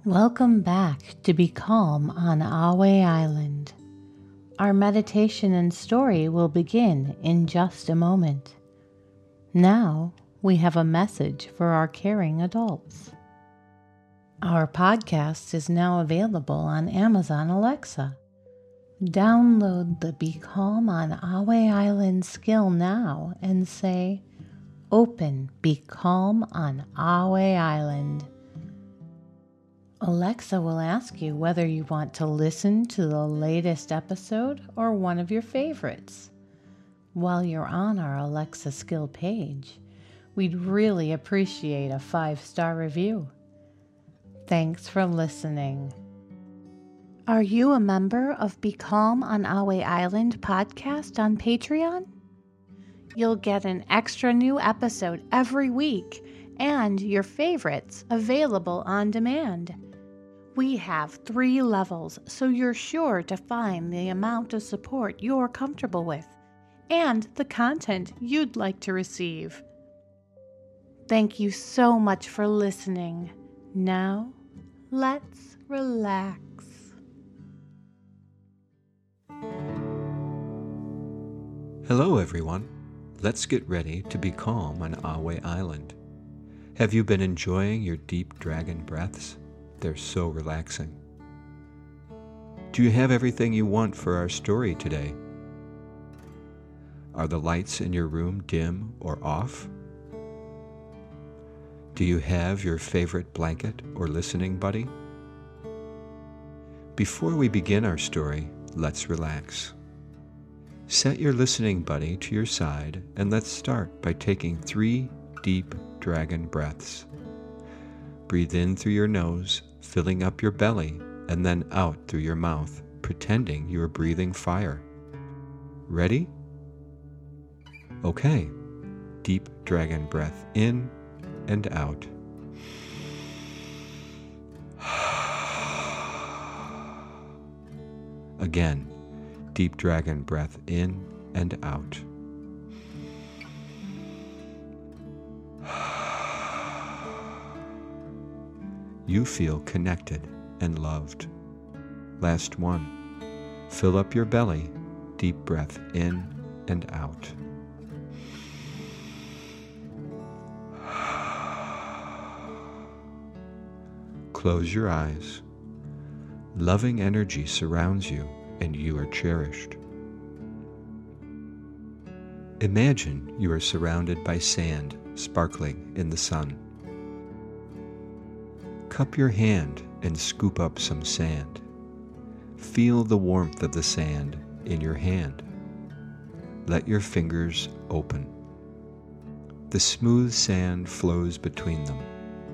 Welcome back to Be Calm on Ahway Island. Our meditation and story will begin in just a moment. Now, we have a message for our caring adults. Our podcast is now available on Amazon Alexa. Download the Be Calm on Ahway Island skill now and say, "Open Be Calm on Ahway Island." Alexa will ask you whether you want to listen to the latest episode or one of your favorites. While you're on our Alexa skill page, we'd really appreciate a 5-star review. Thanks for listening. Are you a member of Be Calm on Ahway Island podcast on Patreon? You'll get an extra new episode every week and your favorites available on demand. We have 3 levels, so you're sure to find the amount of support you're comfortable with and the content you'd like to receive. Thank you so much for listening. Now, let's relax. Hello, everyone. Let's get ready to be calm on Ahway Island. Have you been enjoying your deep dragon breaths? They're so relaxing. Do you have everything you want for our story today? Are the lights in your room dim or off? Do you have your favorite blanket or listening buddy? Before we begin our story, let's relax. Set your listening buddy to your side and let's start by taking 3 deep dragon breaths. Breathe in through your nose, filling up your belly, and then out through your mouth, pretending you are breathing fire. Ready? Okay. Deep dragon breath in and out. Again, deep dragon breath in and out. You feel connected and loved. Last one. Fill up your belly, deep breath in and out. Close your eyes. Loving energy surrounds you and you are cherished. Imagine you are surrounded by sand sparkling in the sun. Cup your hand and scoop up some sand. Feel the warmth of the sand in your hand. Let your fingers open. The smooth sand flows between them.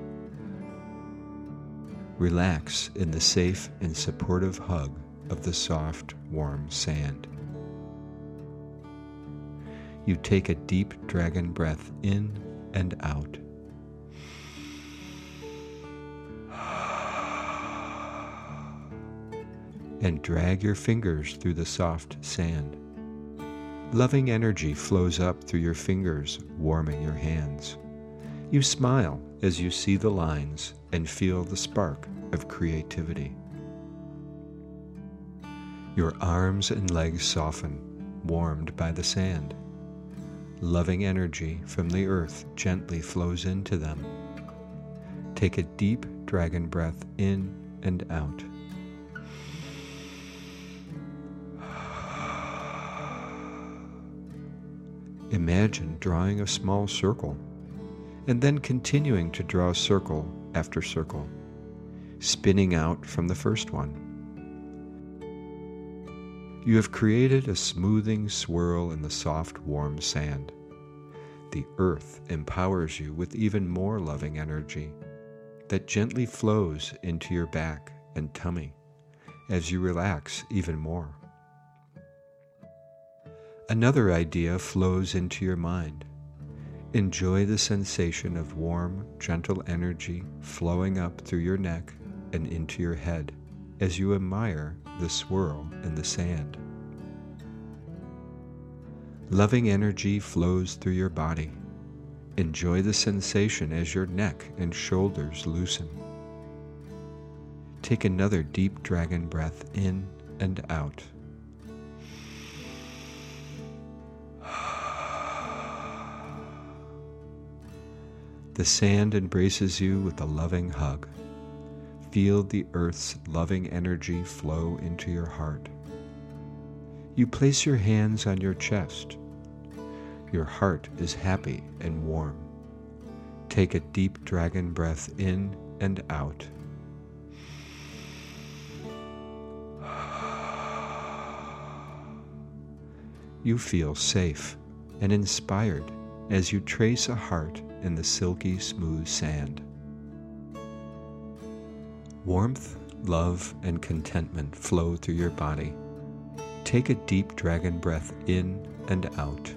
Relax in the safe and supportive hug of the soft, warm sand. You take a deep dragon breath in and out. And drag your fingers through the soft sand. Loving energy flows up through your fingers, warming your hands. You smile as you see the lines and feel the spark of creativity. Your arms and legs soften, warmed by the sand. Loving energy from the earth gently flows into them. Take a deep dragon breath in and out. Imagine drawing a small circle, and then continuing to draw circle after circle, spinning out from the first one. You have created a smoothing swirl in the soft, warm sand. The earth empowers you with even more loving energy that gently flows into your back and tummy as you relax even more. Another idea flows into your mind. Enjoy the sensation of warm, gentle energy flowing up through your neck and into your head as you admire the swirl in the sand. Loving energy flows through your body. Enjoy the sensation as your neck and shoulders loosen. take another deep dragon breath in and out. The sand embraces you with a loving hug. Feel the earth's loving energy flow into your heart. You place your hands on your chest. Your heart is happy and warm. Take a deep dragon breath in and out. You feel safe and inspired as you trace a heart in the silky smooth sand. Warmth, love, and contentment flow through your body. Take a deep dragon breath in and out.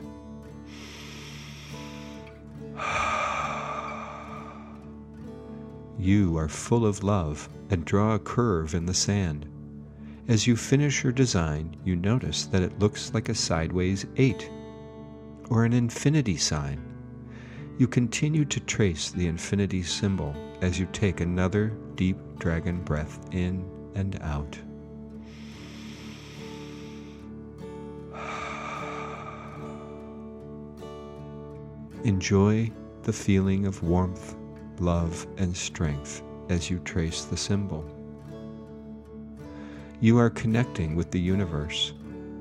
You are full of love and draw a curve in the sand. As you finish your design, you notice that it looks like a sideways 8 or an infinity sign. You continue to trace the infinity symbol as you take another deep dragon breath in and out. Enjoy the feeling of warmth, love, and strength as you trace the symbol. You are connecting with the universe.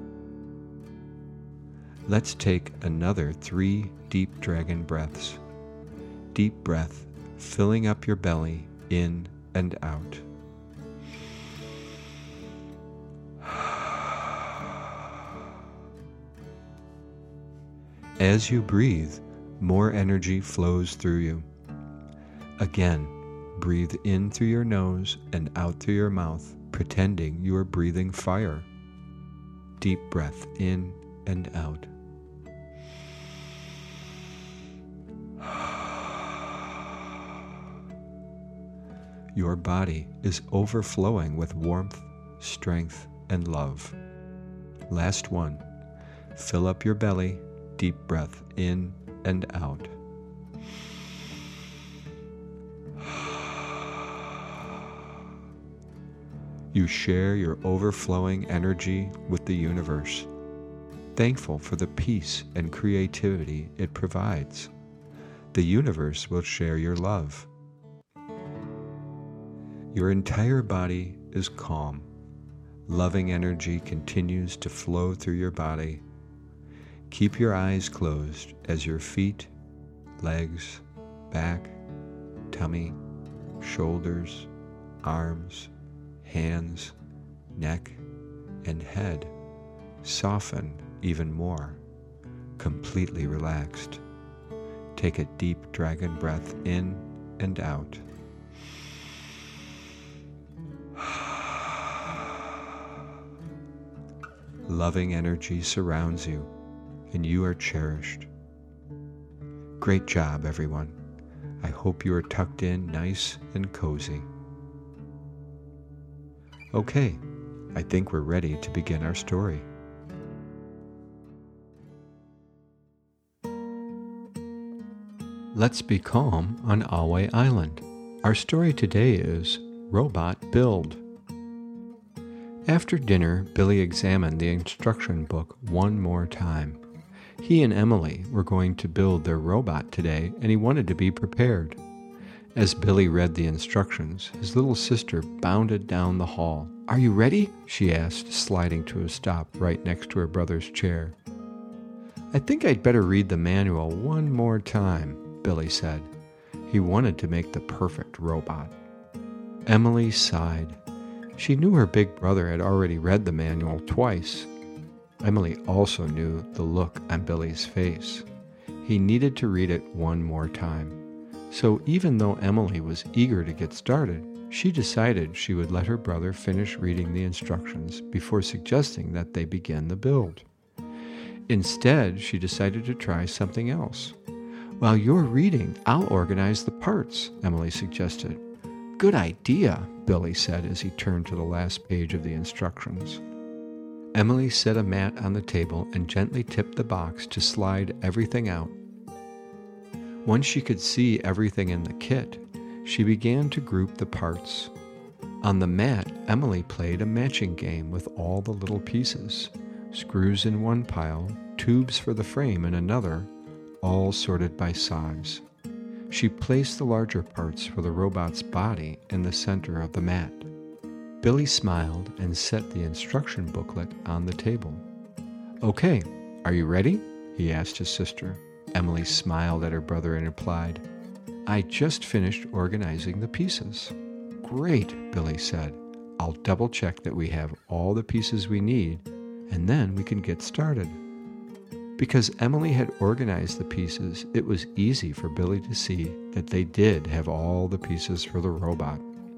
Let's take another 3 deep dragon breaths. Deep breath, filling up your belly, in and out. As you breathe, more energy flows through you. Again, breathe in through your nose and out through your mouth, pretending you are breathing fire. Deep breath in and out. Your body is overflowing with warmth, strength, and love. Last one. Fill up your belly, deep breath in and out. You share your overflowing energy with the universe, thankful for the peace and creativity it provides. The universe will share your love. Your entire body is calm. Loving energy continues to flow through your body. Keep your eyes closed as your feet, legs, back, tummy, shoulders, arms, hands, neck, and head soften even more, completely relaxed. Take a deep dragon breath in and out. Loving energy surrounds you, and you are cherished. Great job, everyone. I hope you are tucked in nice and cozy. Okay, I think we're ready to begin our story. Let's be calm on Ahway Island. Our story today is Robot Build. After dinner, Billy examined the instruction book one more time. He and Emily were going to build their robot today, and he wanted to be prepared. As Billy read the instructions, his little sister bounded down the hall. "Are you ready?" she asked, sliding to a stop right next to her brother's chair. "I think I'd better read the manual one more time," Billy said. He wanted to make the perfect robot. Emily sighed. She knew her big brother had already read the manual twice. Emily also knew the look on Billy's face. He needed to read it one more time. So even though Emily was eager to get started, she decided she would let her brother finish reading the instructions before suggesting that they begin the build. Instead, she decided to try something else. "While you're reading, I'll organize the parts," Emily suggested. "Good idea," Billy said as he turned to the last page of the instructions. Emily set a mat on the table and gently tipped the box to slide everything out. Once she could see everything in the kit, she began to group the parts. On the mat, Emily played a matching game with all the little pieces. Screws in one pile, tubes for the frame in another, all sorted by size. She placed the larger parts for the robot's body in the center of the mat. Billy smiled and set the instruction booklet on the table. "Okay, are you ready?" he asked his sister. Emily smiled at her brother and replied, "I just finished organizing the pieces." "Great," Billy said. "I'll double-check that we have all the pieces we need, and then we can get started." Because Emily had organized the pieces, it was easy for Billy to see that they did have all the pieces for the robot.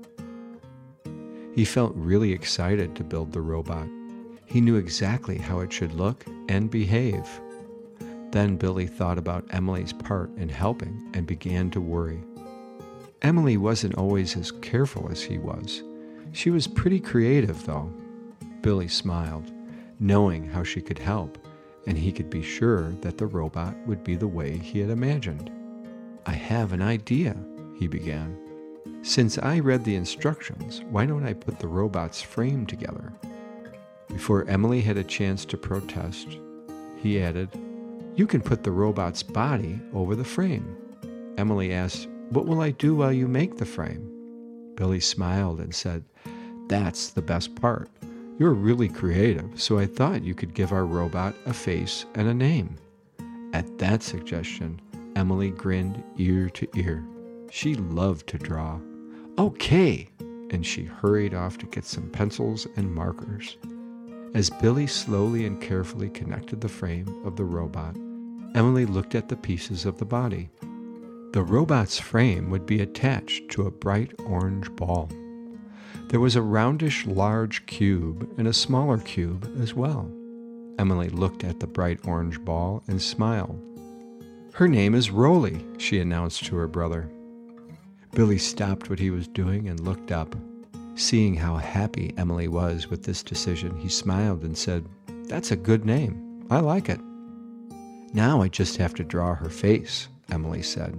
He felt really excited to build the robot. He knew exactly how it should look and behave. Then Billy thought about Emily's part in helping and began to worry. Emily wasn't always as careful as he was. She was pretty creative, though. Billy smiled, knowing how she could help, and he could be sure that the robot would be the way he had imagined. "I have an idea," he began. "Since I read the instructions, why don't I put the robot's frame together?" Before Emily had a chance to protest, he added, "You can put the robot's body over the frame." Emily asked, "What will I do while you make the frame?" Billy smiled and said, "That's the best part. You're really creative, so I thought you could give our robot a face and a name." At that suggestion, Emily grinned ear to ear. She loved to draw. "Okay!" And she hurried off to get some pencils and markers. As Billy slowly and carefully connected the frame of the robot, Emily looked at the pieces of the body. The robot's frame would be attached to a bright orange ball. There was a roundish large cube and a smaller cube as well. Emily looked at the bright orange ball and smiled. "Her name is Rolly," she announced to her brother. Billy stopped what he was doing and looked up. Seeing how happy Emily was with this decision, he smiled and said, "That's a good name. I like it." "Now I just have to draw her face," Emily said.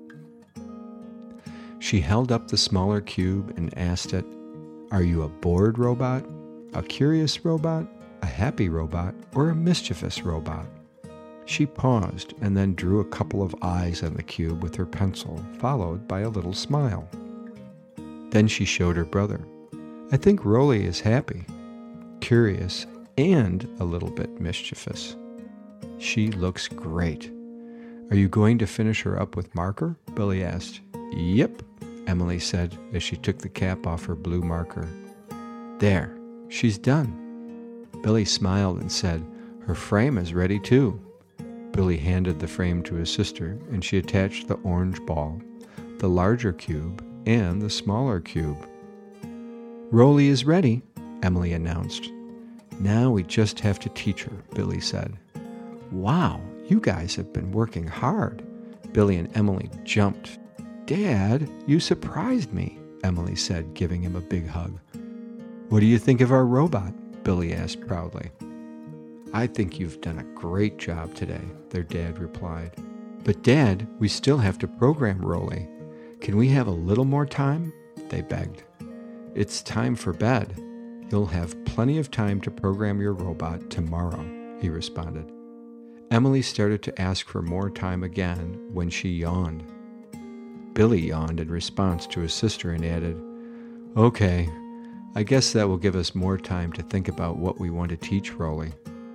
She held up the smaller cube and asked it, "Are you a bored robot, a curious robot, a happy robot, or a mischievous robot?" She paused and then drew a couple of eyes on the cube with her pencil, followed by a little smile. Then she showed her brother. "I think Rolly is happy, curious, and a little bit mischievous. She looks great. Are you going to finish her up with marker?" Billy asked. "Yep," Emily said as she took the cap off her blue marker. "There, she's done." Billy smiled and said, "Her frame is ready too." Billy handed the frame to his sister, and she attached the orange ball, the larger cube, and the smaller cube. "Rolly is ready," Emily announced. "Now we just have to teach her," Billy said. "Wow, you guys have been working hard." Billy and Emily jumped. "Dad, you surprised me," Emily said, giving him a big hug. "What do you think of our robot?" Billy asked proudly. "I think you've done a great job today," their dad replied. "But Dad, we still have to program Rolly. Can we have a little more time?" they begged. "It's time for bed. You'll have plenty of time to program your robot tomorrow," he responded. Emily started to ask for more time again when she yawned. Billy yawned in response to his sister and added, "Okay, I guess that will give us more time to think about what we want to teach Rolly."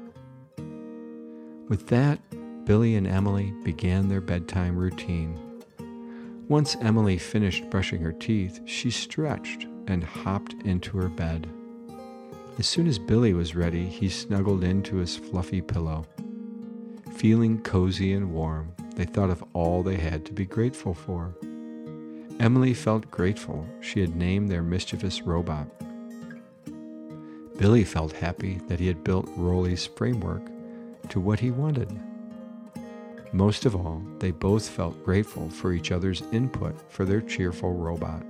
With that, Billy and Emily began their bedtime routine. Once Emily finished brushing her teeth, she stretched and hopped into her bed. As soon as Billy was ready, he snuggled into his fluffy pillow. Feeling cozy and warm, they thought of all they had to be grateful for. Emily felt grateful she had named their mischievous robot. Billy felt happy that he had built Rolly's framework to what he wanted. Most of all, they both felt grateful for each other's input for their cheerful robot.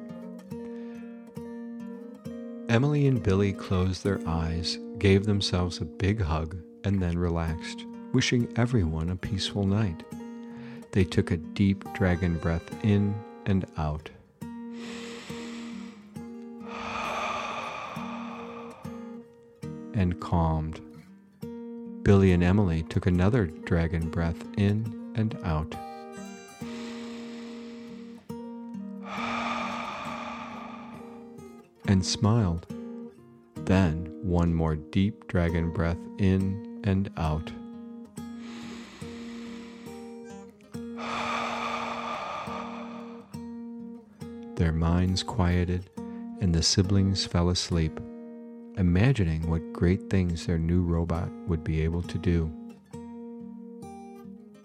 Emily and Billy closed their eyes, gave themselves a big hug, and then relaxed, wishing everyone a peaceful night. They took a deep dragon breath in and out. and calmed. Billy and Emily took another dragon breath in and out. And smiled. Then one more deep dragon breath in and out. Their minds quieted, and the siblings fell asleep, imagining what great things their new robot would be able to do.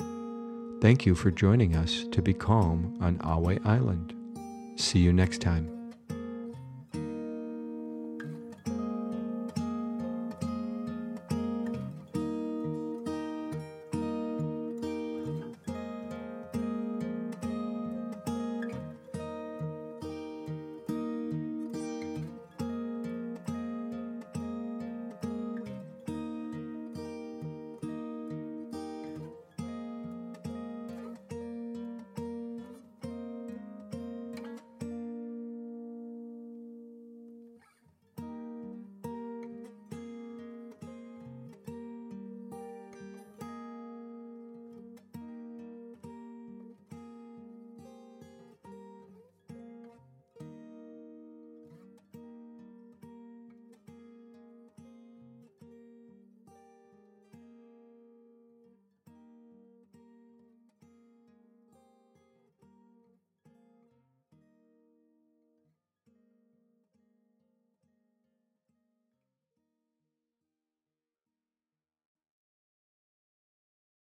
Thank you for joining us to be calm on Ahway Island. See you next time.